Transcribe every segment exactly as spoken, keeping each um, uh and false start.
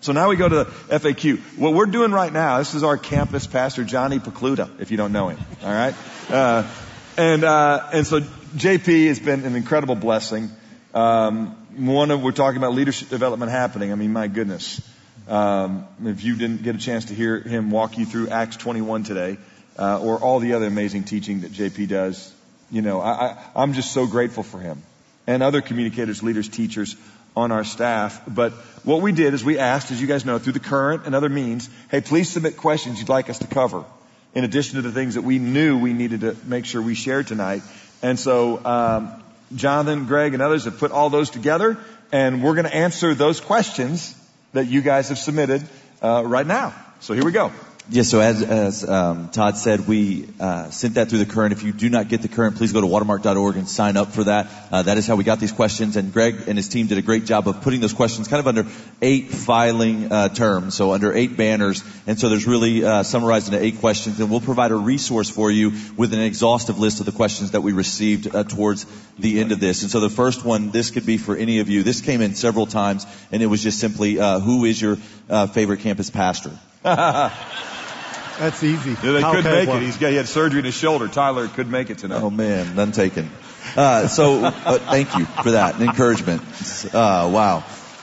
So now we go to the F A Q. What we're doing right now, this is our campus pastor, Johnny Pecluda, if you don't know him. All right? Uh, and, uh, and so J P has been an incredible blessing. Um, one of, we're talking about leadership development happening. I mean, my goodness. Um, if you didn't get a chance to hear him walk you through Acts twenty-one today, uh, or all the other amazing teaching that J P does, you know, I, I, I'm just so grateful for him and other communicators, leaders, teachers on our staff. But what we did is we asked, as you guys know, through the current and other means, hey, please submit questions you'd like us to cover, in addition to the things that we knew we needed to make sure we shared tonight. And so um, Jonathan, Greg, and others have put all those together, and we're going to answer those questions that you guys have submitted uh, right now. So here we go. Yes, so as, as um, Todd said, we uh, sent that through the current. If you do not get the current, please go to watermark dot org and sign up for that. Uh, that is how we got these questions. And Greg and his team did a great job of putting those questions kind of under eight filing uh, terms, so under eight banners. And so there's really uh, summarized into eight questions. And we'll provide a resource for you with an exhaustive list of the questions that we received uh, towards the end of this. And so the first one, this could be for any of you. This came in several times, and it was just simply, uh, who is your uh, favorite campus pastor? That's easy. Yeah, they Kyle could Kegler. make it. He's got, he had surgery in his shoulder. Tyler could make it tonight. Oh man, none taken. Uh, so, uh, thank you for that encouragement. Uh, wow.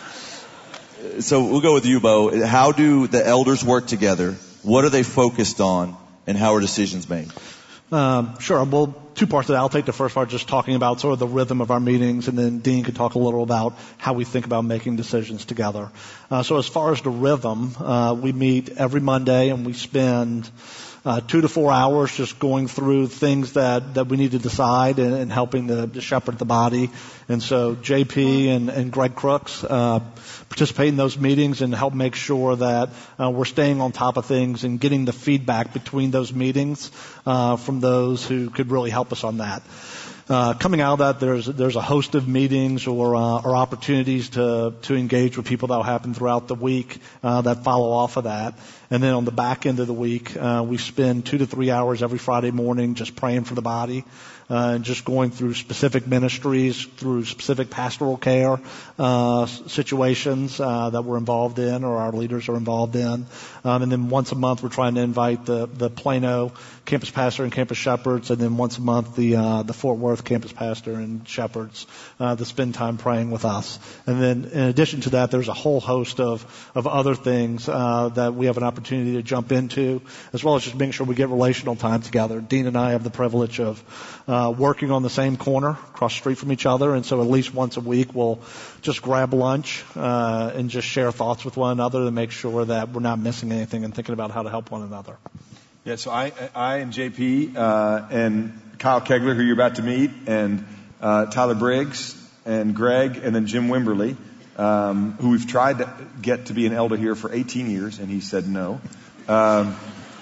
So we'll go with you, Bo. How do the elders work together? What are they focused on? And how are decisions made? Um, sure. Well, two parts of that. I'll take the first part, just talking about sort of the rhythm of our meetings, and then Dean could talk a little about how we think about making decisions together. Uh, so as far as the rhythm, uh, we meet every Monday, and we spend uh, two to four hours just going through things that, that we need to decide and, and helping to, to shepherd the body. And so J P and, and Greg Crooks uh, participate in those meetings and help make sure that uh, we're staying on top of things and getting the feedback between those meetings uh, from those who could really help us on that. Uh, coming out of that, there's there's a host of meetings or uh, or opportunities to to engage with people that will happen throughout the week uh, that follow off of that. And then on the back end of the week, uh, we spend two to three hours every Friday morning just praying for the body. Uh, and just going through specific ministries, through specific pastoral care uh, situations uh, that we're involved in or our leaders are involved in. Um, and then once a month, we're trying to invite the, the Plano campus pastor and campus shepherds, and then once a month, the uh, the Fort Worth campus pastor and shepherds uh, to spend time praying with us. And then in addition to that, there's a whole host of, of other things uh, that we have an opportunity to jump into, as well as just making sure we get relational time together. Dean and I have the privilege of uh, working on the same corner across the street from each other, and so at least once a week we'll just grab lunch uh, and just share thoughts with one another to make sure that we're not missing anything and thinking about how to help one another. Yeah, so I, I and J P uh, and Kyle Kegler, who you're about to meet, and uh, Tyler Briggs and Greg, and then Jim Wimberly, um, who we've tried to get to be an elder here for eighteen years, and he said no. Um,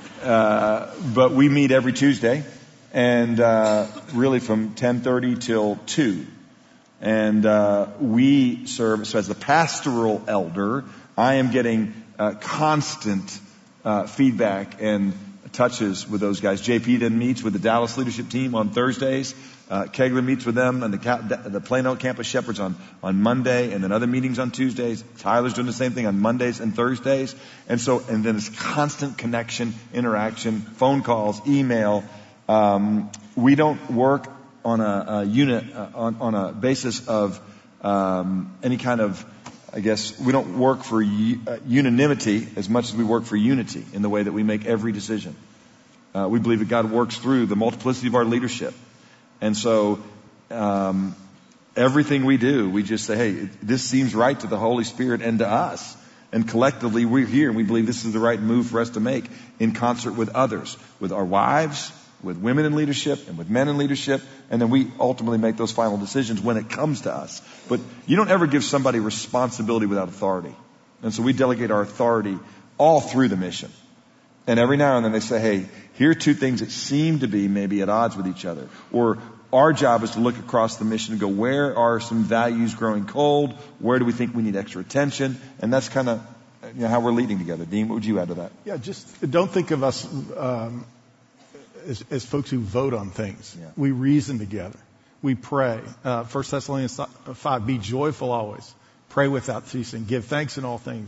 uh, but we meet every Tuesday. And uh, really from ten thirty till two. And uh, we serve, so as the pastoral elder, I am getting uh, constant uh, feedback and touches with those guys. J P then meets with the Dallas leadership team on Thursdays. Uh, Kegler meets with them and the, the Plano campus shepherds on, on Monday, and then other meetings on Tuesdays. Tyler's doing the same thing on Mondays and Thursdays. And so, and then it's constant connection, interaction, phone calls, email. Um, we don't work on a, a unit, uh, on, on a basis of um, any kind of, I guess, we don't work for u- uh, unanimity as much as we work for unity in the way that we make every decision. Uh, we believe that God works through the multiplicity of our leadership. And so um, everything we do, we just say, hey, this seems right to the Holy Spirit and to us. And collectively, we're here, and we believe this is the right move for us to make in concert with others, with our wives, with women in leadership and with men in leadership, and then we ultimately make those final decisions when it comes to us. But you don't ever give somebody responsibility without authority. And so we delegate our authority all through the mission. And every now and then they say, hey, here are two things that seem to be maybe at odds with each other. Or our job is to look across the mission and go, where are some values growing cold? Where do we think we need extra attention? And that's kind of you know, how we're leading together. Dean, what would you add to that? Yeah, just don't think of us um, As, as folks who vote on things. Yeah. We reason together. We pray. Uh, First Thessalonians five, be joyful always. Pray without ceasing. Give thanks in all things.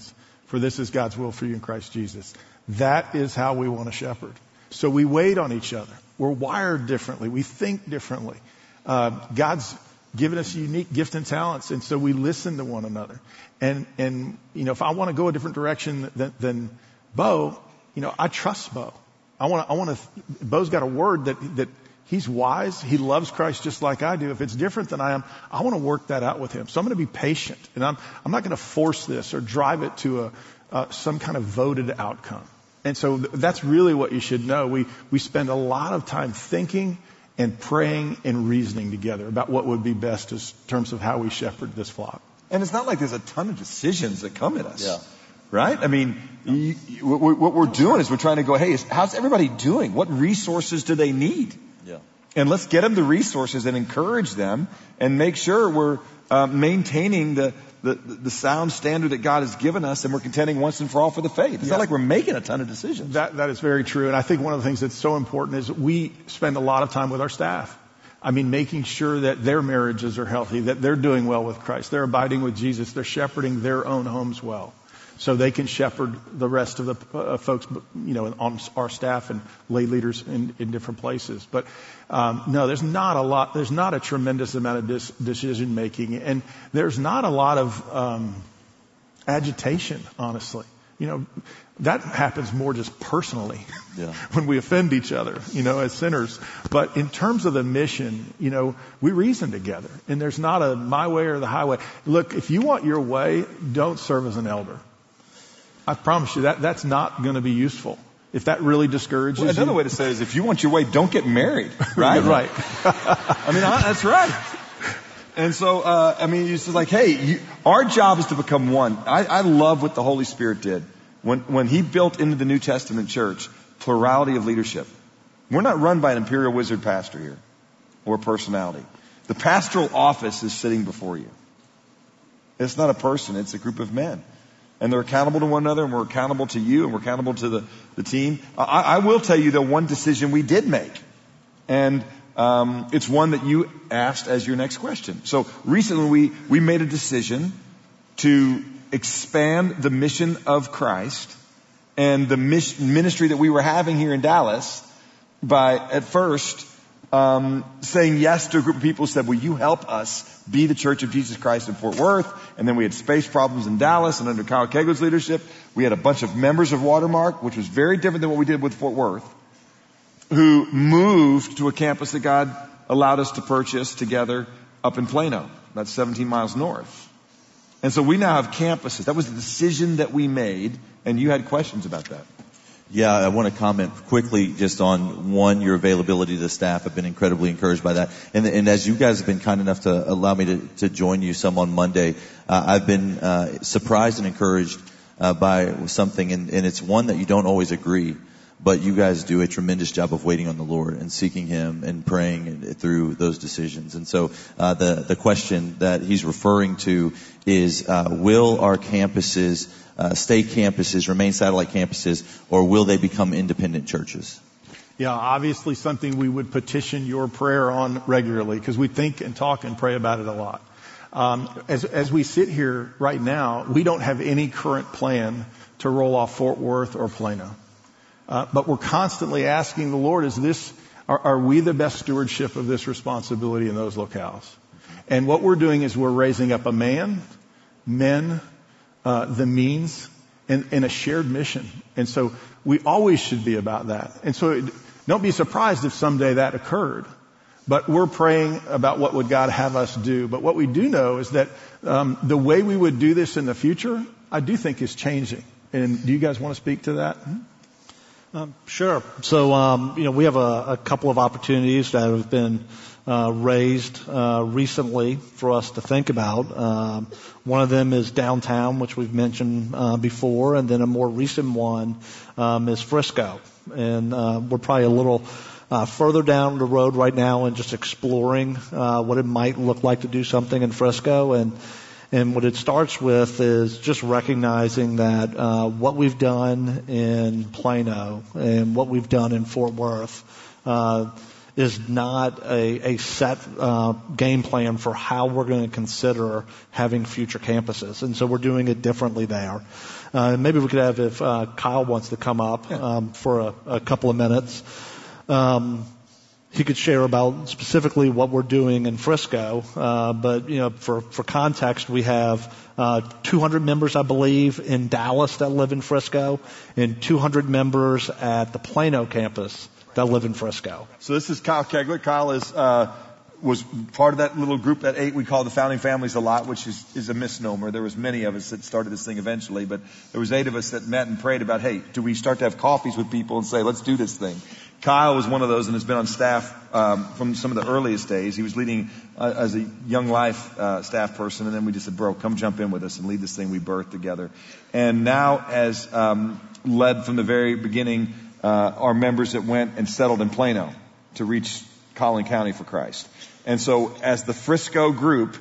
for this is God's will for you in Christ Jesus. That is how we want to shepherd. So we wait on each other. We're wired differently. We think differently. Uh, God's given us unique gifts and talents, and so we listen to one another. And, and you know, if I want to go a different direction than, than Bo, you know, I trust Bo. I want to, I want to, Bo's got a word that, that he's wise. He loves Christ just like I do. If it's different than I am, I want to work that out with him. So I'm going to be patient, and I'm, I'm not going to force this or drive it to a, uh, some kind of voted outcome. And so th- that's really what you should know. We, we spend a lot of time thinking and praying and reasoning together about what would be best in terms of how we shepherd this flock. And it's not like there's a ton of decisions that come at us. Yeah. Right? I mean, you, you, what we're doing is we're trying to go, hey, how's everybody doing? What resources do they need? Yeah. And let's get them the resources and encourage them and make sure we're uh, maintaining the, the, the sound standard that God has given us, and we're contending once and for all for the faith. It's yeah. not like we're making a ton of decisions. That, that is very true. And I think one of the things that's so important is we spend a lot of time with our staff. I mean, making sure that their marriages are healthy, that they're doing well with Christ, they're abiding with Jesus, they're shepherding their own homes well, so they can shepherd the rest of the uh, folks, you know, on our staff and lay leaders in, in different places. But um, no, there's not a lot. There's not a tremendous amount of dis- decision making, and there's not a lot of um, agitation. Honestly, you know, that happens more just personally yeah. when we offend each other, you know, as sinners. But in terms of the mission, you know, we reason together, and there's not a my way or the highway. Look, if you want your way, don't serve as an elder. I promise you that that's not going to be useful. If that really discourages well, another you. way to say it is, if you want your way, don't get married. Right? Right. I mean, I, that's right. And so, uh, I mean, it's just like, hey, you, our job is to become one. I, I love what the Holy Spirit did. When, when he built into the New Testament church, plurality of leadership. We're not run by an imperial wizard pastor here or personality. The pastoral office is sitting before you. It's not a person, it's a group of men. And they're accountable to one another, and we're accountable to you, and we're accountable to the, the team. I, I will tell you the one decision we did make. And um, it's one that you asked as your next question. So recently we, we made a decision to expand the mission of Christ and the ministry that we were having here in Dallas by, at first, um, saying yes to a group of people who said, will you help us be the Church of Jesus Christ in Fort Worth? And then we had space problems in Dallas, and under Kyle Kegler's leadership, we had a bunch of members of Watermark, which was very different than what we did with Fort Worth, who moved to a campus that God allowed us to purchase together up in Plano. That's seventeen miles north. And so we now have campuses. That was the decision that we made, and you had questions about that. Yeah, I want to comment quickly just on, one, your availability to the staff. I've been incredibly encouraged by that. And, and as you guys have been kind enough to allow me to, to join you some on Monday, uh, I've been uh, surprised and encouraged uh, by something, and, and it's one that you don't always agree. But you guys do a tremendous job of waiting on the Lord and seeking Him and praying through those decisions. And so uh, the the question that he's referring to is, uh, will our campuses uh, stay campuses, remain satellite campuses, or will they become independent churches? Yeah, obviously something we would petition your prayer on regularly, because we think and talk and pray about it a lot. Um, as as we sit here right now, we don't have any current plan to roll off Fort Worth or Plano. Uh, but we're constantly asking the Lord, is this, are, are we the best stewardship of this responsibility in those locales? And what we're doing is we're raising up a man, men, uh, the means, and, and a shared mission. And so we always should be about that. And so it, don't be surprised if someday that occurred. But we're praying about what would God have us do. But what we do know is that um, the way we would do this in the future, I do think is changing. And do you guys want to speak to that? Um, sure. So, um, you know, we have a, a couple of opportunities that have been uh, raised uh, recently for us to think about. Um, one of them is downtown, which we've mentioned uh, before, and then a more recent one um, is Frisco. And uh, we're probably a little uh, further down the road right now and just exploring uh, what it might look like to do something in Frisco. And And what it starts with is just recognizing that uh, what we've done in Plano and what we've done in Fort Worth uh, is not a, a set uh, game plan for how we're going to consider having future campuses. And so we're doing it differently there. Uh, maybe we could have, if uh, Kyle wants to come up Yeah. um, for a, a couple of minutes. Um, he could share about specifically what we're doing in Frisco. Uh, but, you know, for, for context, we have uh, two hundred members, I believe, in Dallas that live in Frisco, and two hundred members at the Plano campus that live in Frisco. So this is Kyle Kegler. Kyle is uh, was part of that little group, that eight we call the Founding Families a lot, which is, is a misnomer. There was many of us that started this thing eventually, but there was eight of us that met and prayed about, hey, do we start to have coffees with people and say, let's do this thing? Kyle was one of those and has been on staff um, from some of the earliest days. He was leading uh, as a Young Life uh, staff person, and then we just said, bro, come jump in with us and lead this thing we birthed together. And now as um, led from the very beginning, uh, our members that went and settled in Plano to reach Collin County for Christ. And so as the Frisco group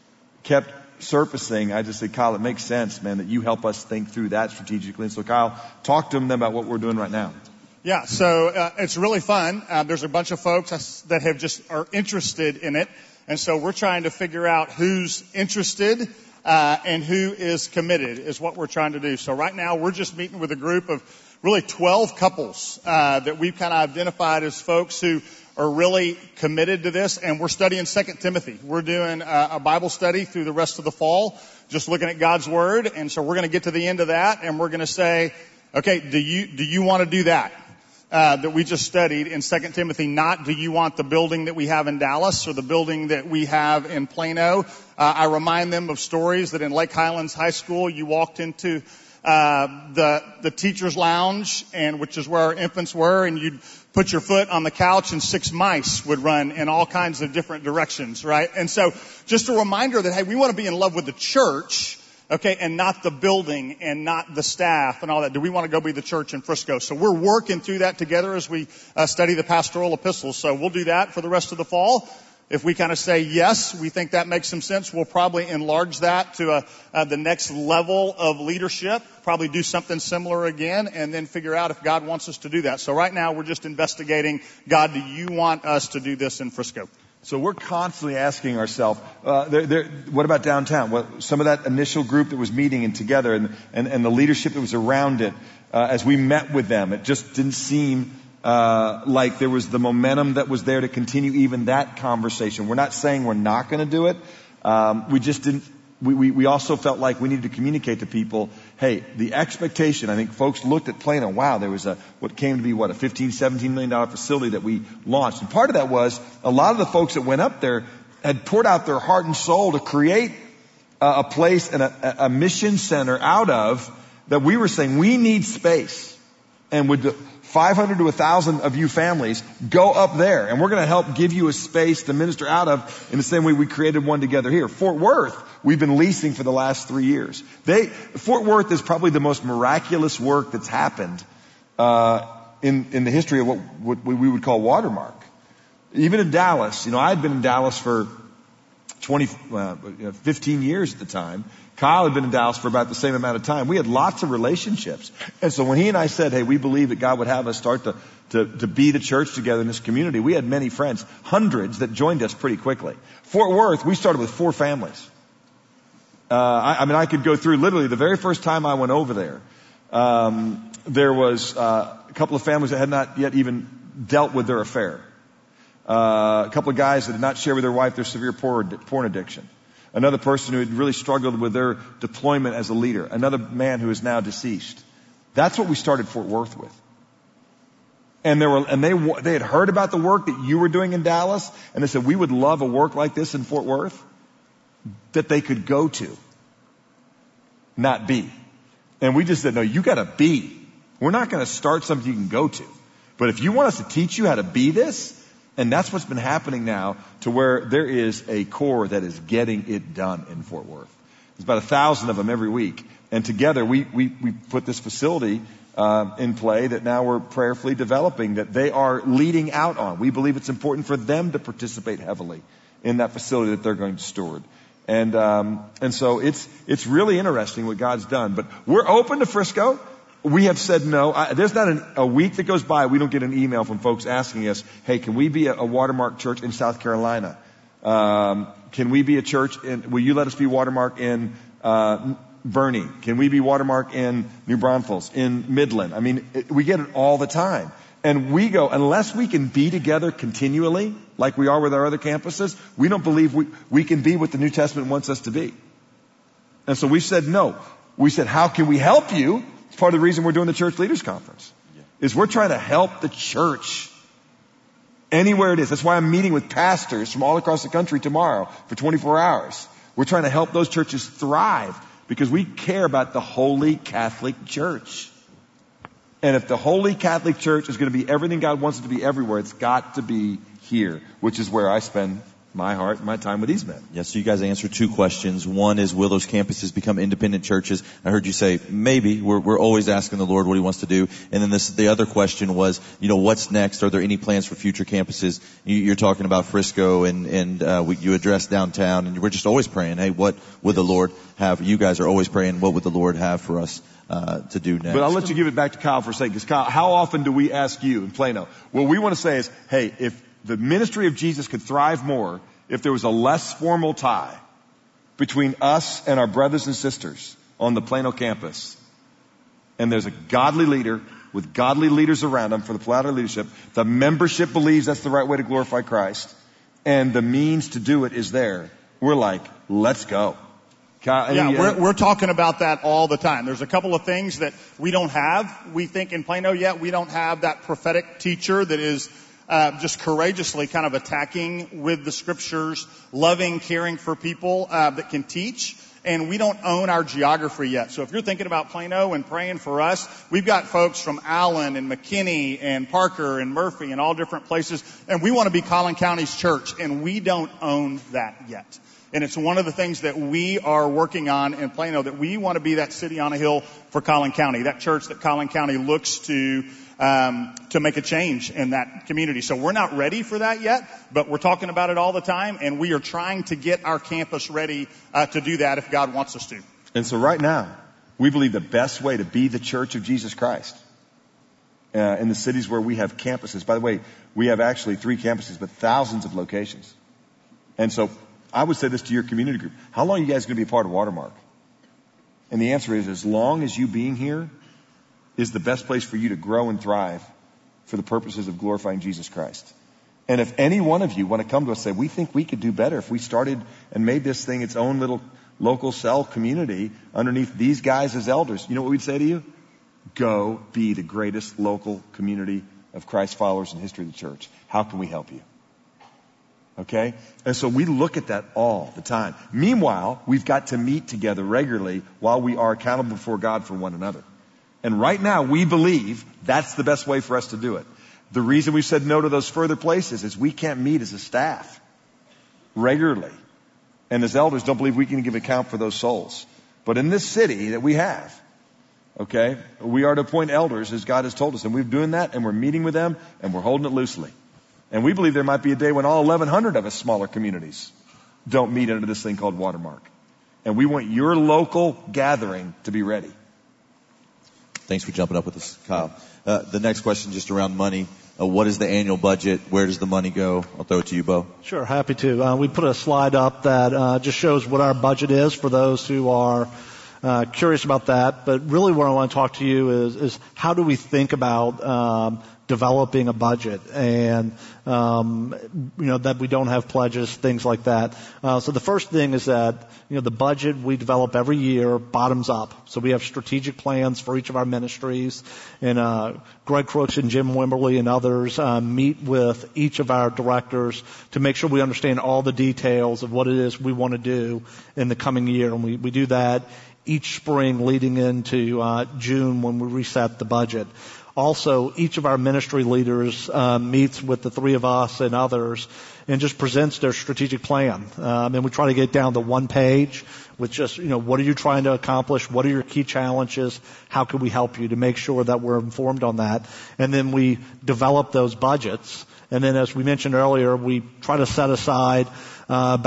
kept surfacing, I just said, Kyle, it makes sense, man, that you help us think through that strategically. And so Kyle, talk to them about what we're doing right now. Yeah, so uh, it's really fun. Uh, there's a bunch of folks that have just are interested in it. And so we're trying to figure out who's interested uh, and who is committed is what we're trying to do. So right now we're just meeting with a group of really twelve couples uh, that we've kind of identified as folks who are really committed to this, and we're studying Second Timothy. We're doing a, a Bible study through the rest of the fall, just looking at God's Word, and so we're going to get to the end of that, and we're going to say, okay, do you do you want to do that uh, that we just studied in Second Timothy? Not do you want the building that we have in Dallas or the building that we have in Plano? Uh, I remind them of stories that in Lake Highlands High School, you walked into uh the the teacher's lounge, and which is where our infants were, and you'd put your foot on the couch and six mice would run in all kinds of different directions, right? And so just a reminder that, hey, we want to be in love with the church, okay, and not the building and not the staff and all that. Do we want to go be the church in Frisco? So we're working through that together as we uh, study the pastoral epistles. So we'll do that for the rest of the fall. If we kind of say yes, we think that makes some sense, we'll probably enlarge that to a, uh, the next level of leadership, probably do something similar again, and then figure out if God wants us to do that. So right now we're just investigating, God, do you want us to do this in Frisco? So we're constantly asking ourselves, uh, there, there, what about downtown? What, some of that initial group that was meeting and together and, and, and the leadership that was around it, uh, as we met with them, it just didn't seem Uh, like there was the momentum that was there to continue even that conversation. We're not saying we're not going to do it. Um, we just didn't, we, we, we also felt like we needed to communicate to people, hey, the expectation, I think folks looked at Plano, wow, there was a, what came to be what, a fifteen, seventeen million dollar facility that we launched. And part of that was a lot of the folks that went up there had poured out their heart and soul to create a, a place and a, a mission center out of that we were saying we need space. And would the five hundred to one thousand of you families go up there, and we're going to help give you a space to minister out of in the same way we created one together here. Fort Worth, we've been leasing for the last three years. They, Fort Worth is probably the most miraculous work that's happened uh, in, in the history of what, what we would call Watermark. Even in Dallas, you know, I had been in Dallas for twenty, uh, fifteen years at the time. Kyle had been in Dallas for about the same amount of time. We had lots of relationships. And so when he and I said, hey, we believe that God would have us start to, to, to be the church together in this community, we had many friends, hundreds that joined us pretty quickly. Fort Worth, we started with four families. Uh, I, I mean, I could go through literally the very first time I went over there. Um, there was uh, a couple of families that had not yet even dealt with their affair. Uh, a couple of guys that did not share with their wife their severe porn, porn addiction. Another person who had really struggled with their deployment as a leader. Another man who is now deceased. That's what we started Fort Worth with. And there were, and they, they had heard about the work that you were doing in Dallas, and they said, we would love a work like this in Fort Worth that they could go to, not be. And we just said, no, you gotta be. We're not gonna start something you can go to. But if you want us to teach you how to be this, and that's what's been happening now to where there is a core that is getting it done in Fort Worth. There's about a thousand of them every week. And together we, we, we put this facility uh, in play that now we're prayerfully developing that they are leading out on. We believe it's important for them to participate heavily in that facility that they're going to steward. And, um, and so it's, it's really interesting what God's done. But we're open to Frisco. We have said no. I, there's not an, a week that goes by we don't get an email from folks asking us, hey, can we be a, a Watermark church in South Carolina? Um, can we be a church in, will you let us be Watermark in, uh, Bernie? Can we be Watermark in New Braunfels, in Midland? I mean, it, we get it all the time. And we go, unless we can be together continually, like we are with our other campuses, we don't believe we, we can be what the New Testament wants us to be. And so we said no. We said, how can we help you? It's part of the reason we're doing the Church Leaders Conference. Yeah. Is we're trying to help the church anywhere it is. That's why I'm meeting with pastors from all across the country tomorrow for twenty-four hours. We're trying to help those churches thrive because we care about the Holy Catholic Church. And if the Holy Catholic Church is going to be everything God wants it to be everywhere, it's got to be here, which is where I spend my heart and my time with these men. Yes, so you guys answered two questions. One is, will those campuses become independent churches? I heard you say, maybe. We're, we're always asking the Lord what He wants to do. And then this, the other question was, you know, what's next? Are there any plans for future campuses? You, you're talking about Frisco, and, and uh, we, you addressed downtown, and we're just always praying, hey, what would the Lord have? You guys are always praying, what would the Lord have for us uh, to do next? But I'll let you give it back to Kyle for a second, because Kyle, how often do we ask you in Plano? What we want to say is, hey, if the ministry of Jesus could thrive more if there was a less formal tie between us and our brothers and sisters on the Plano campus, and there's a godly leader with godly leaders around them for the Plano leadership, the membership believes that's the right way to glorify Christ, and the means to do it is there, we're like, let's go. Kyle, yeah, any, we're, uh, we're talking about that all the time. There's a couple of things that we don't have. We think in Plano yet, we don't have that prophetic teacher that is Uh, just courageously kind of attacking with the scriptures, loving, caring for people uh, that can teach. And we don't own our geography yet. So if you're thinking about Plano and praying for us, we've got folks from Allen and McKinney and Parker and Murphy and all different places. And we want to be Collin County's church, and we don't own that yet. And it's one of the things that we are working on in Plano, that we want to be that city on a hill for Collin County, that church that Collin County looks to um, to make a change in that community. So we're not ready for that yet, but we're talking about it all the time, and we are trying to get our campus ready uh, to do that if God wants us to. And so right now, we believe the best way to be the Church of Jesus Christ uh, in the cities where we have campuses. By the way, we have actually three campuses, but thousands of locations. And so I would say this to your community group. How long are you guys going to be a part of Watermark? And the answer is, as long as you being here is the best place for you to grow and thrive for the purposes of glorifying Jesus Christ. And if any one of you want to come to us and say, we think we could do better if we started and made this thing its own little local cell community underneath these guys as elders, you know what we'd say to you? Go be the greatest local community of Christ followers in the history of the church. How can we help you? Okay? And so we look at that all the time. Meanwhile, we've got to meet together regularly while we are accountable before God for one another. And right now, we believe that's the best way for us to do it. The reason we said no to those further places is we can't meet as a staff regularly. And as elders, don't believe we can give account for those souls. But in this city that we have, okay, we are to appoint elders as God has told us. And we're doing that, and we're meeting with them, and we're holding it loosely. And we believe there might be a day when all eleven hundred of us smaller communities don't meet under this thing called Watermark. And we want your local gathering to be ready. Thanks for jumping up with us, Kyle. Uh, the next question, just around money. Uh, what is the annual budget? Where does the money go? I'll throw it to you, Bo. Sure, happy to. Uh, we put a slide up that uh, just shows what our budget is for those who are uh, curious about that. But really what I want to talk to you is, is how do we think about um, developing a budget, and um, you know that we don't have pledges, things like that. Uh, so the first thing is that you know the budget we develop every year bottoms up. So we have strategic plans for each of our ministries, and uh, Greg Crooks and Jim Wimberly and others uh, meet with each of our directors to make sure we understand all the details of what it is we want to do in the coming year, and we, we do that each spring leading into uh, June when we reset the budget. Also, each of our ministry leaders uh, meets with the three of us and others and just presents their strategic plan. Um, and we try to get down to one page with just, you know, what are you trying to accomplish? What are your key challenges? How can we help you to make sure that we're informed on that? And then we develop those budgets. And then, as we mentioned earlier, we try to set aside uh, about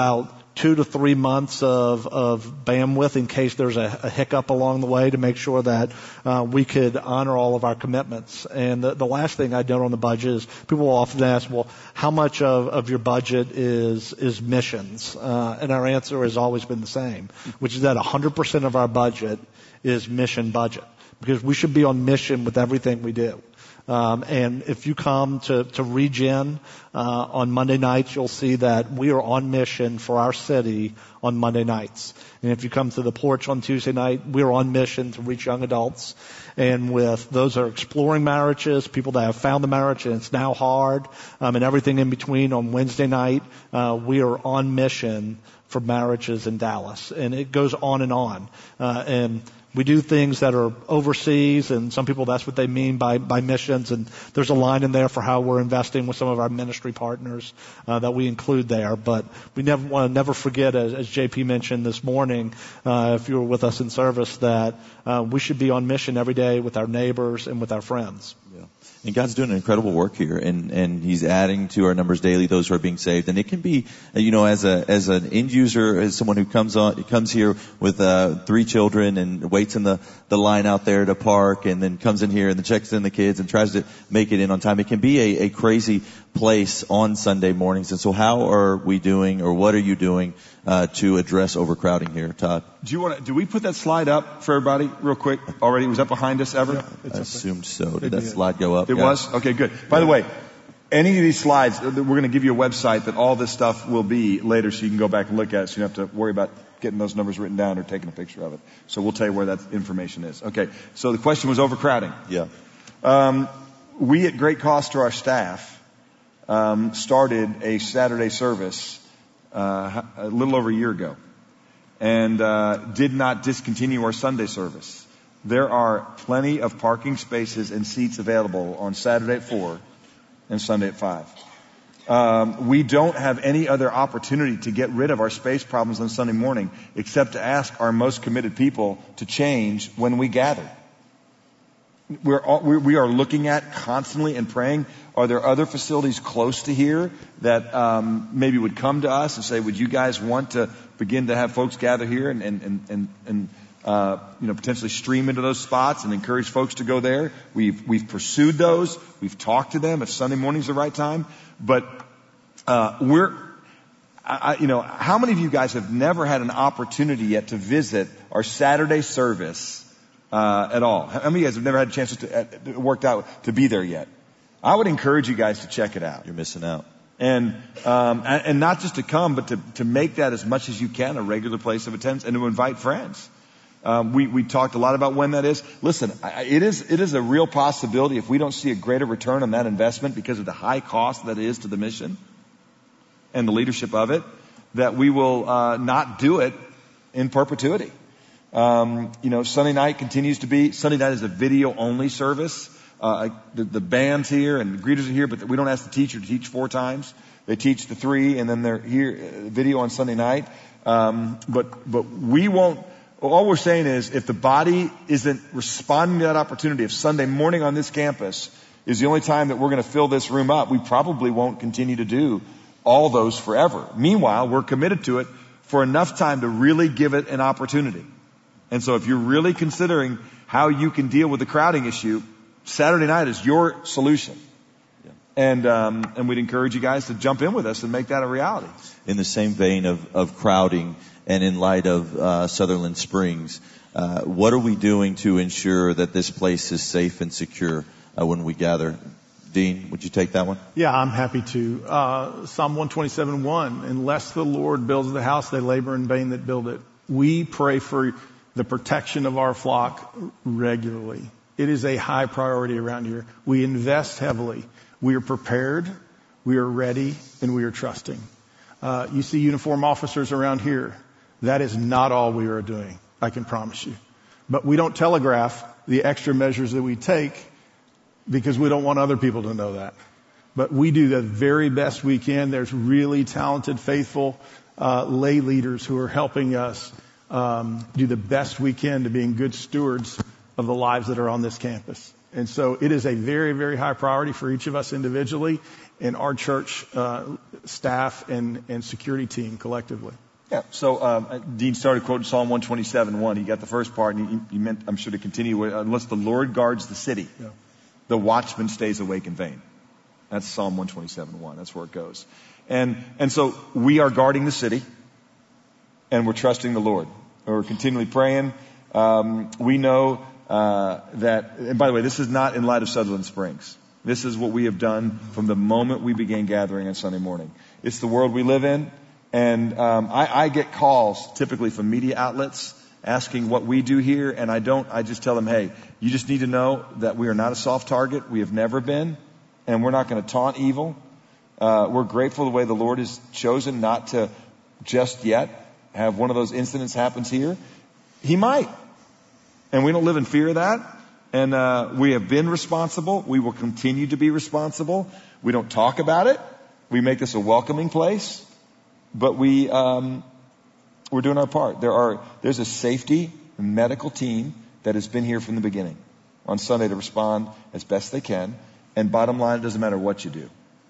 two to three months of, of bandwidth in case there's a, a hiccup along the way to make sure that uh, we could honor all of our commitments. And the, the last thing I note on the budget is people will often ask, well, how much of, of your budget is is missions? Uh, and our answer has always been the same, which is that one hundred percent of our budget is mission budget, because we should be on mission with everything we do. Um, and if you come to, to Regen uh, on Monday nights, you'll see that we are on mission for our city on Monday nights. And if you come to the porch on Tuesday night, we're on mission to reach young adults. And with those that are exploring marriages, people that have found the marriage and it's now hard, um, and everything in between on Wednesday night, uh, we are on mission for marriages in Dallas. And it goes on and on. Uh, and we do things that are overseas, and some people, that's what they mean by, by missions. And there's a line in there for how we're investing with some of our ministry partners uh, that we include there. But we never want to never forget, as, as J P mentioned this morning, uh, if you were with us in service, that uh, we should be on mission every day with our neighbors and with our friends. Yeah. And God's doing an incredible work here, and, and He's adding to our numbers daily those who are being saved. And it can be, you know, as a as an end user, as someone who comes on comes here with uh, three children and waits in the the line out there to park, and then comes in here and then checks in the kids and tries to make it in on time. It can be a, a crazy place on Sunday mornings. And so, how are we doing, or what are you doing uh, to address overcrowding here, Todd? Do you want to? Do we put that slide up for everybody real quick already? Was that behind us ever? Yeah, it's I up assumed so. Did that slide go up? It Yeah. was? Okay, good. By the way, any of these slides, we're going to give you a website that all this stuff will be later, so you can go back and look at it, so you don't have to worry about getting those numbers written down or taking a picture of it. So we'll tell you where that information is. Okay, so the question was overcrowding. Yeah. Um, we at great cost to our staff um, started a Saturday service uh, a little over a year ago, and uh, did not discontinue our Sunday service. There are plenty of parking spaces and seats available on Saturday at four and Sunday at five. Um, we don't have any other opportunity to get rid of our space problems on Sunday morning except to ask our most committed people to change when we gather. We're all, we are looking at constantly and praying, are there other facilities close to here that um, maybe would come to us and say, would you guys want to begin to have folks gather here and, and, and, and, and uh, you know, potentially stream into those spots and encourage folks to go there? We've, we've pursued those. We've talked to them if Sunday morning's the right time. But uh, we're, I, you know, how many of you guys have never had an opportunity yet to visit our Saturday service uh, at all? How many of you guys have never had a chance to, uh, worked out to be there yet? I would encourage you guys to check it out. You're missing out. And, um, and, and not just to come, but to, to make that as much as you can a regular place of attendance and to invite friends. Um, we, we talked a lot about when that is. Listen, I, it is, it is a real possibility if we don't see a greater return on that investment because of the high cost that it is to the mission and the leadership of it, that we will, uh, not do it in perpetuity. Um, you know, Sunday night continues to be, Sunday night is a video only service. Uh, the, the band's here and the greeters are here, but we don't ask the teacher to teach four times. They teach the three and then they're here, uh, video on Sunday night. Um, but, but we won't, all we're saying is if the body isn't responding to that opportunity, if Sunday morning on this campus is the only time that we're going to fill this room up, we probably won't continue to do all those forever. Meanwhile, we're committed to it for enough time to really give it an opportunity. And so if you're really considering how you can deal with the crowding issue, Saturday night is your solution. Yeah. And, um, and we'd encourage you guys to jump in with us and make that a reality. In the same vein of, of crowding and in light of uh, Sutherland Springs, uh, what are we doing to ensure that this place is safe and secure uh, when we gather? Dean, would you take that one? Yeah, I'm happy to. Uh, Psalm one twenty-seven one, unless the Lord builds the house, they labor in vain that build it. We pray for the protection of our flock regularly. It is a high priority around here. We invest heavily. We are prepared, we are ready, and we are trusting. Uh, you see uniform officers around here. That is not all we are doing, I can promise you. But we don't telegraph the extra measures that we take because we don't want other people to know that. But we do the very best we can. There's really talented, faithful uh, lay leaders who are helping us um, do the best we can to being good stewards of the lives that are on this campus. And so it is a very, very high priority for each of us individually and our church uh, staff and, and security team collectively. Yeah. So um, Dean started quoting Psalm one twenty-seven one. He got the first part, and he, he meant, I'm sure, to continue. Unless the Lord guards the city, yeah. the watchman stays awake in vain. That's Psalm one twenty-seven one. That's where it goes. And and so we are guarding the city, and we're trusting the Lord. We're continually praying. Um, we know uh, that. And by the way, this is not in light of Sutherland Springs. This is what we have done from the moment we began gathering on Sunday morning. It's the world we live in. And um, I, I get calls typically from media outlets asking what we do here, and I don't. I just tell them, hey, you just need to know that we are not a soft target. We have never been, and we're not going to taunt evil. Uh, we're grateful the way the Lord has chosen not to just yet have one of those incidents happens here. He might, and we don't live in fear of that. And uh, we have been responsible. We will continue to be responsible. We don't talk about it. We make this a welcoming place. But we, um, we're doing our part. There are, there's a safety medical team that has been here from the beginning on Sunday to respond as best they can. And bottom line, it doesn't matter what you do.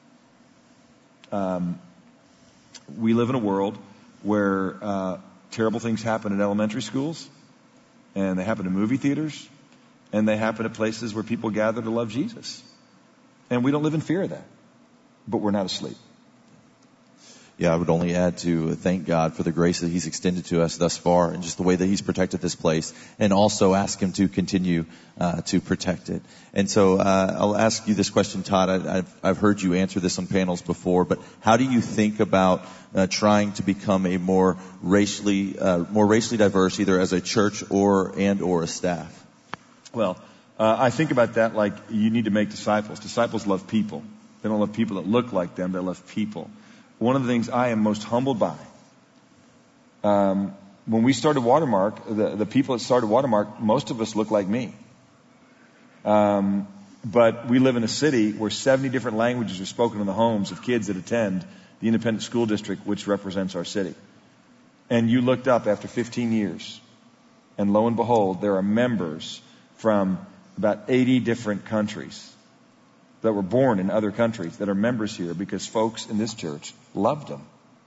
Um, we live in a world where uh, terrible things happen in elementary schools, and they happen in movie theaters, and they happen at places where people gather to love Jesus. And we don't live in fear of that. But we're not asleep. Yeah, I would only add to thank God for the grace that He's extended to us thus far and just the way that He's protected this place, and also ask Him to continue uh, to protect it. And so uh, I'll ask you this question, Todd. I, I've, I've heard you answer this on panels before, but how do you think about uh, trying to become a more racially uh, more racially diverse, either as a church or and or a staff? Well, uh, I think about that like you need to make disciples. Disciples love people. They don't love people that look like them. They love people. One of the things I am most humbled by, um, when we started Watermark, the, the people that started Watermark, most of us look like me. Um, but we live in a city where seventy different languages are spoken in the homes of kids that attend the independent school district, which represents our city. And you looked up after fifteen years, and lo and behold, there are members from about eighty different countries that were born in other countries that are members here because folks in this church loved them.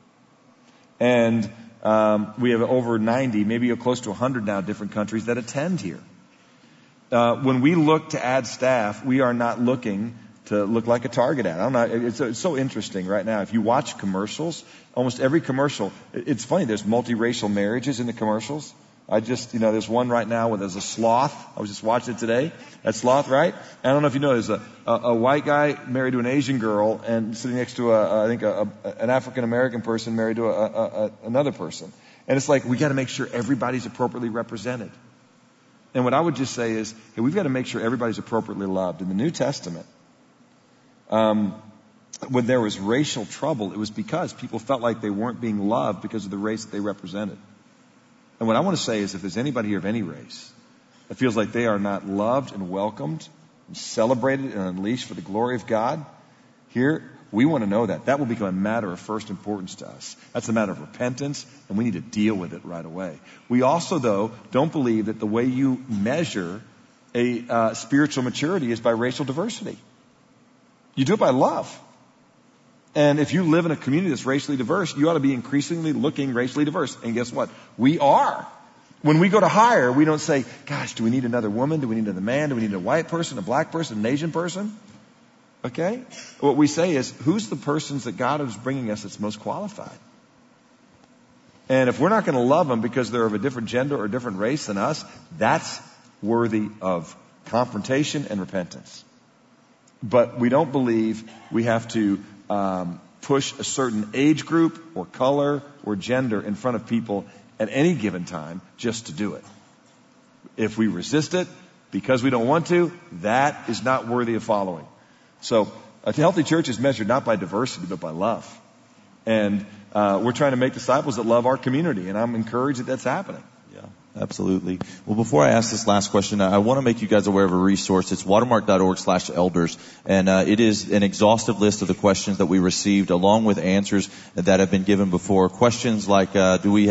And um, we have over ninety, maybe close to one hundred now different countries that attend here. Uh, when we look to add staff, we are not looking to look like a Target ad. I don't know. It's, it's so interesting right now. If you watch commercials, almost every commercial, it's funny, there's multiracial marriages in the commercials. I just, you know, there's one right now where there's a sloth. I was just watching it today. That sloth, right? I don't know if you know, there's a, a, a white guy married to an Asian girl and sitting next to a, I think a, a, an African-American person married to a, a, a, another person. And it's like, we got to make sure everybody's appropriately represented. And what I would just say is, hey, we've got to make sure everybody's appropriately loved. In the New Testament, um, when there was racial trouble, it was because people felt like they weren't being loved because of the race that they represented. And what I want to say is if there's anybody here of any race that feels like they are not loved and welcomed and celebrated and unleashed for the glory of God, here, we want to know that. That will become a matter of first importance to us. That's a matter of repentance, and we need to deal with it right away. We also, though, don't believe that the way you measure a uh, spiritual maturity is by racial diversity. You do it by love. And if you live in a community that's racially diverse, you ought to be increasingly looking racially diverse. And guess what? We are. When we go to hire, we don't say, gosh, do we need another woman? Do we need another man? Do we need a white person, a black person, an Asian person? Okay? What we say is, who's the persons that God is bringing us that's most qualified? And if we're not going to love them because they're of a different gender or a different race than us, that's worthy of confrontation and repentance. But we don't believe we have to Um, push a certain age group or color or gender in front of people at any given time just to do it. If we resist it because we don't want to, that is not worthy of following. So a healthy church is measured not by diversity but by love. And uh, we're trying to make disciples that love our community, and I'm encouraged that that's happening. Yeah. Absolutely. Well, before I ask this last question, I want to make you guys aware of a resource. It's watermark.org slash elders. And uh, it is an exhaustive list of the questions that we received along with answers that have been given before. Questions like, uh, do we have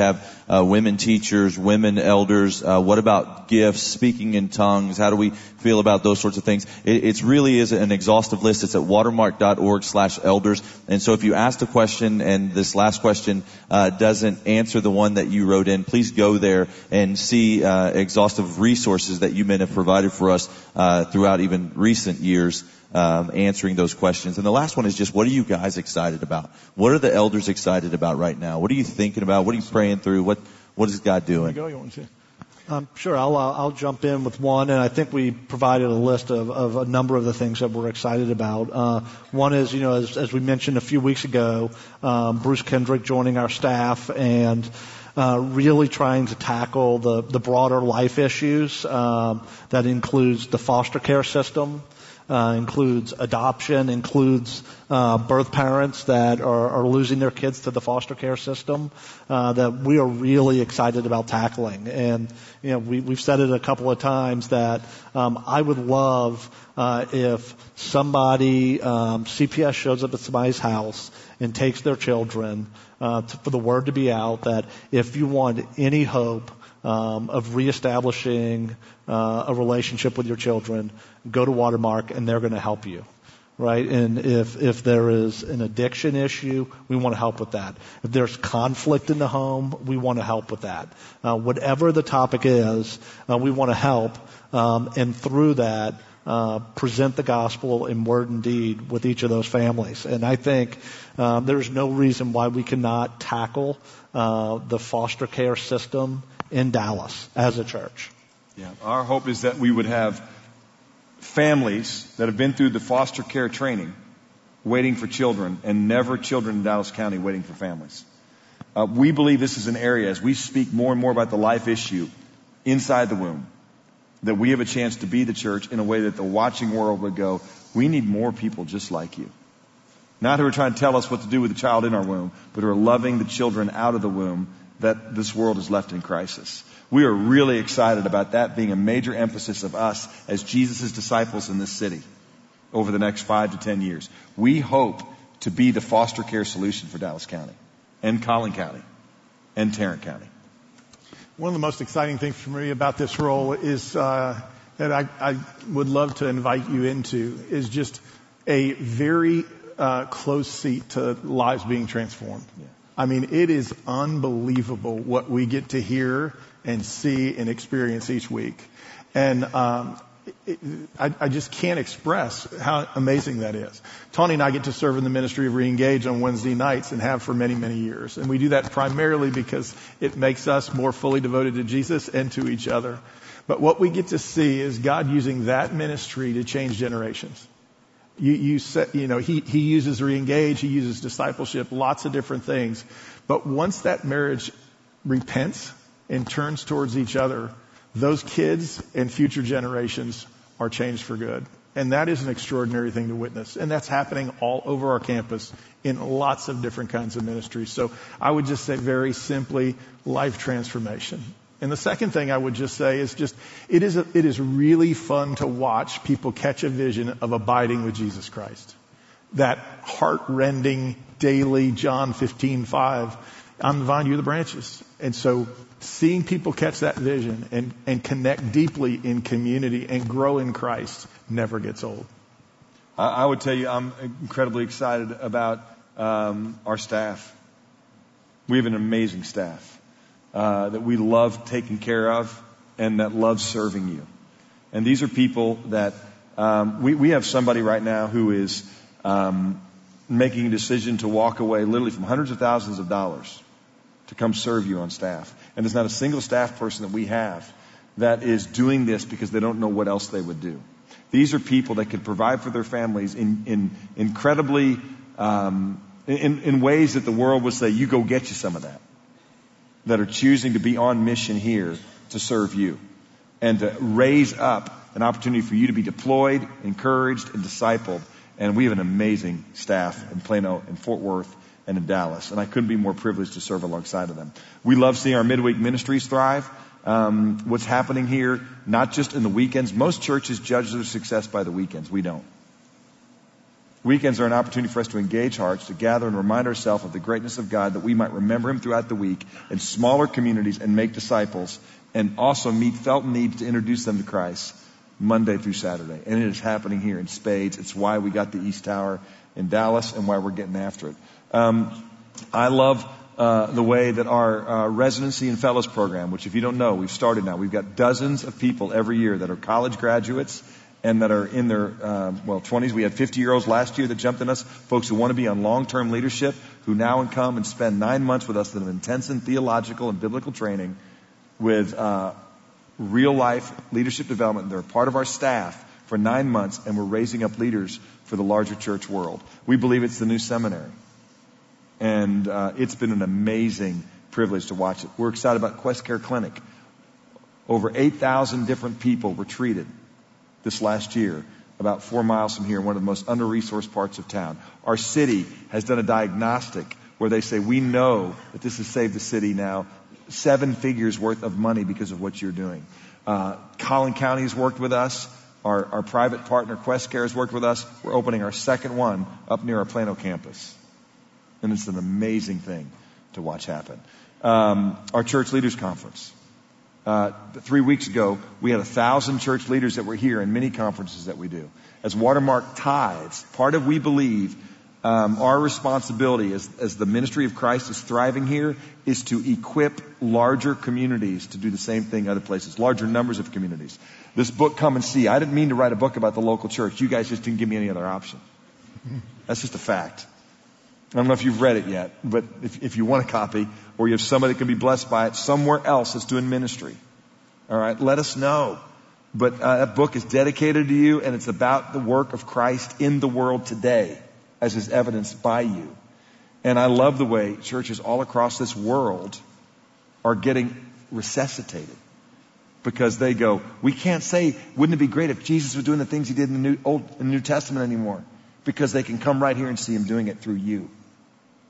uh, women teachers, women elders? Uh, what about gifts, speaking in tongues? How do we feel about those sorts of things? It it's really is an exhaustive list. It's at watermark.org slash elders. And so if you asked a question and this last question uh, doesn't answer the one that you wrote in, please go there and see uh, exhaustive resources that you men have provided for us uh, throughout even recent years, um, answering those questions. And the last one is just, what are you guys excited about? What are the elders excited about right now? What are you thinking about? What are you praying through? What What is God doing? Go, you want to? Um, sure, I'll, uh, I'll jump in with one, and I think we provided a list of, of a number of the things that we're excited about. Uh, one is, you know, as, as we mentioned a few weeks ago, um, Bruce Kendrick joining our staff and uh, really trying to tackle the, the broader life issues. Um, that includes the foster care system, uh, includes adoption, includes uh, birth parents that are, are losing their kids to the foster care system, uh, that we are really excited about tackling. And, you know, we, we've said it a couple of times that um, I would love uh, if somebody, um, C P S shows up at somebody's house and takes their children uh, to, for the word to be out that if you want any hope Um, of reestablishing uh, a relationship with your children, go to Watermark and they're going to help you, right? And if if there is an addiction issue, we want to help with that. If there's conflict in the home, we want to help with that. Uh, whatever the topic is, uh, we want to help, um, and through that, uh, present the gospel in word and deed with each of those families. And I think um, there's no reason why we cannot tackle uh, the foster care system in Dallas as a church. Yeah, our hope is that we would have families that have been through the foster care training waiting for children, and never children in Dallas County waiting for families. Uh, we believe this is an area, as we speak more and more about the life issue inside the womb, that we have a chance to be the church in a way that the watching world would go, we need more people just like you. Not who are trying to tell us what to do with the child in our womb, but who are loving the children out of the womb that this world is left in crisis. We are really excited about that being a major emphasis of us as Jesus' disciples in this city over the next five to ten years. We hope to be the foster care solution for Dallas County and Collin County and Tarrant County. One of the most exciting things for me about this role is uh, that I, I would love to invite you into is just a very uh, close seat to lives being transformed. Yeah. I mean, it is unbelievable what we get to hear and see and experience each week. And um, it, I, I just can't express how amazing that is. Tawny and I get to serve in the ministry of Reengage on Wednesday nights and have for many, many years. And we do that primarily because it makes us more fully devoted to Jesus and to each other. But what we get to see is God using that ministry to change generations. You, you, set, you know, he, he uses Reengage, he uses discipleship, lots of different things. But once that marriage repents and turns towards each other, those kids and future generations are changed for good. And that is an extraordinary thing to witness. And that's happening all over our campus in lots of different kinds of ministries. So I would just say very simply, life transformation. And the second thing I would just say is just, it is, a, it is really fun to watch people catch a vision of abiding with Jesus Christ. That heart-rending, daily John fifteen five, I'm the vine, you're the branches. And so seeing people catch that vision and, and connect deeply in community and grow in Christ never gets old. I, I would tell you I'm incredibly excited about um, our staff. We have an amazing staff. Uh, that we love taking care of and that love serving you. And these are people that, um, we, we have somebody right now who is, um, making a decision to walk away literally from hundreds of thousands of dollars to come serve you on staff. And there's not a single staff person that we have that is doing this because they don't know what else they would do. These are people that could provide for their families in, in incredibly, um, in, in ways that the world would say, you go get you some of that. That are choosing to be on mission here to serve you and to raise up an opportunity for you to be deployed, encouraged, and discipled. And we have an amazing staff in Plano and Fort Worth and in Dallas. And I couldn't be more privileged to serve alongside of them. We love seeing our midweek ministries thrive. Um, what's happening here, not just in the weekends. Most churches judge their success by the weekends. We don't. Weekends are an opportunity for us to engage hearts, to gather and remind ourselves of the greatness of God, that we might remember Him throughout the week in smaller communities and make disciples, and also meet felt needs to introduce them to Christ Monday through Saturday. And it is happening here in spades. It's why we got the East Tower in Dallas and why we're getting after it. Um, I love uh, the way that our uh, residency and fellows program, which if you don't know, we've started now. We've got dozens of people every year that are college graduates and that are in their, uh, well, twenties. We had fifty-year-olds last year that jumped in us, folks who want to be on long-term leadership, who now come and spend nine months with us that have intensive theological and biblical training with uh, real-life leadership development. They're a part of our staff for nine months, and we're raising up leaders for the larger church world. We believe it's the new seminary. And uh, it's been an amazing privilege to watch it. We're excited about Quest Care Clinic. Over eight thousand different people were treated this last year, about four miles from here, in one of the most under-resourced parts of town. Our city has done a diagnostic where they say, we know that this has saved the city now seven figures worth of money because of what you're doing. Uh, Collin County has worked with us. Our, our private partner, Quest Care, has worked with us. We're opening our second one up near our Plano campus. And it's an amazing thing to watch happen. Um, our church leaders conference. Uh, three weeks ago, we had a thousand church leaders that were here in many conferences that we do. As Watermark tithes, part of, we believe, um, our responsibility as, as the ministry of Christ is thriving here is to equip larger communities to do the same thing other places, larger numbers of communities. This book, Come and See, I didn't mean to write a book about the local church. You guys just didn't give me any other option. That's just a fact. I don't know if you've read it yet, but if, if you want a copy or you have somebody that can be blessed by it somewhere else that's doing ministry, all right, let us know. But uh, that book is dedicated to you, and it's about the work of Christ in the world today, as is evidenced by you. And I love the way churches all across this world are getting resuscitated, because they go, we can't say, wouldn't it be great if Jesus was doing the things He did in the New, Old, in the New Testament anymore? Because they can come right here and see Him doing it through you.